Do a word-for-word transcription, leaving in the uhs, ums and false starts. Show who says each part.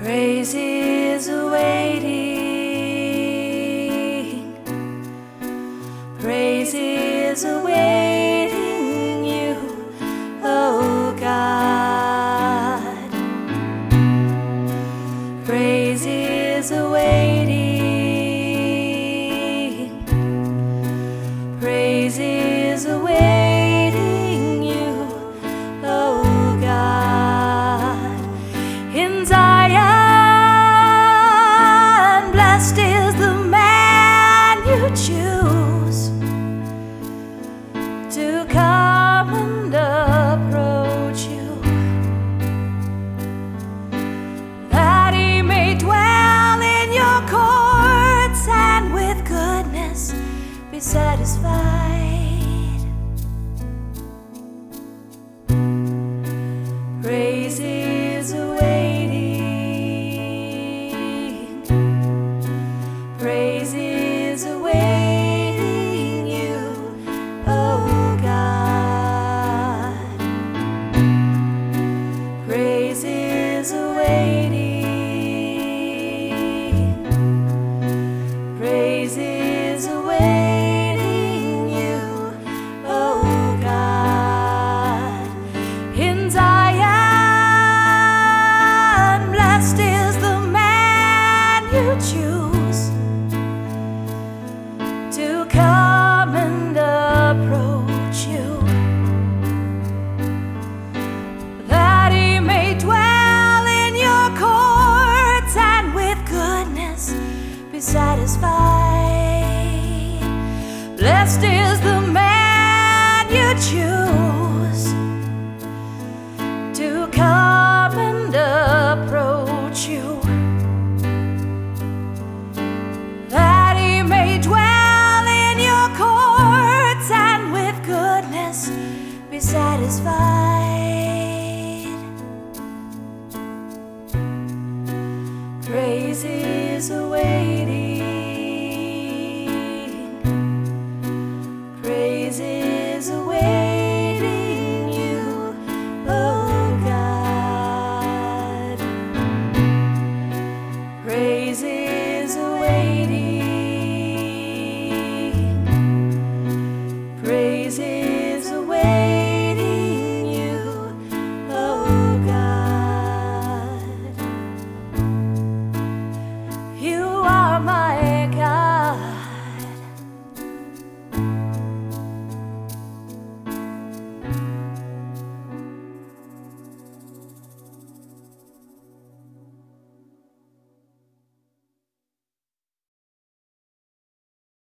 Speaker 1: Praise is awaiting. Praise is awaiting you, oh God. Praise is awaiting. Praise is awaiting you, oh God. In Zion, blessed is the man you choose to come and approach you, that he may dwell in your courts and with goodness be satisfied. Praise is awaiting. Praise is awaiting you, oh God. Praise is awaiting. Praise is awaiting you, oh God. In Zion, blessed is the man you choose to come and approach you, that he may dwell in your courts and with goodness be satisfied. Blessed is the man you choose to come and approach you, that he may dwell in your courts and with goodness be satisfied. Praise